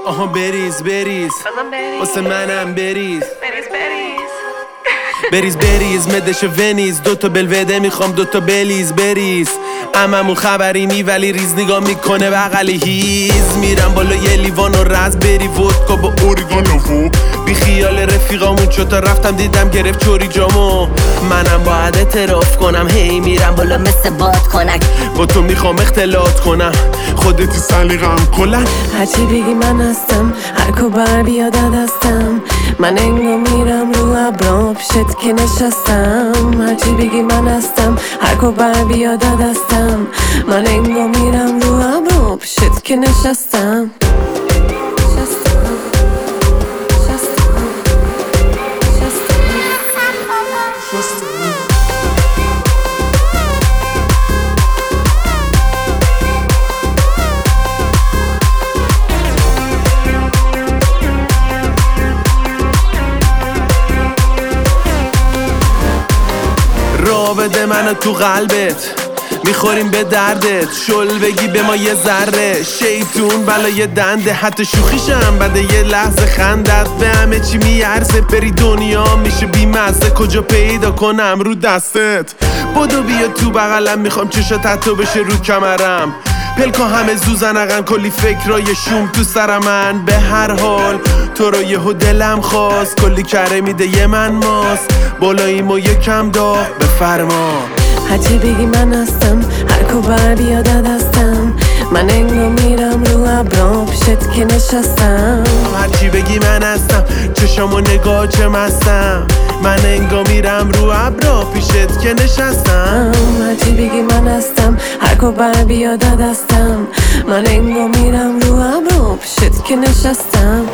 آها بریز واسه منم بریز مدش ونیز، دوتا بلوده میخوام دوتا بلیز بریز. عممون خبری نی ولی ریز نگاه میکنه بغلی هیز. میرم بالا یه لیوان و رز بری ودکا با اوریگانو. بی خیال رفیقامون چطور رفتم دیدم گرفت چوری جامو. منم باید اعتراف کنم هی میرم بالا مثل بادکنک. با تو میخوام اختلاط کنم خودتی سلیقم کلن. هرچی بگی من هستم، هر کو بر بیاد دستم. من انگار میرم رو ابرام پیشت که نشستم. هرچی بگی من هستم، هر کو بر بیاد دستم. من انگار میرم رو ابرام پیشت که نشستم. را بده منو تو قلبت، میخوریم به دردت. شل بگی به ما یه ذره، شیطون بلای دنده. حتی شوخیشم بده یه لحظه خندت به همه چی میارزه. بری دنیا میشه بیمزه، کجا پیدا کنم رو دستت. بدو بیا تو بغلم، میخوام چشات حتی بشه رو کمرم. پلکا همه زوزنقن، کلی فکرای شوم تو سر من. به هر حال تو رو یهو دلم خواست، کلی کره میده یه من ماست. بالاییم و یکم داغ بفرما. هرچی بگی من هستم، هر کو بر بیاد دستم. من انگار میرم رو ابرام پیشت که نشستم. هرچی بگی من هستم، چشامو نگاه چه مستم. من انگار میرم رو ابرا پیشت که نشستم. هرچی بگی من هستم، هر کو بر بیاد دستم. من انگار میرم رو ابرام پیشت که نشستم.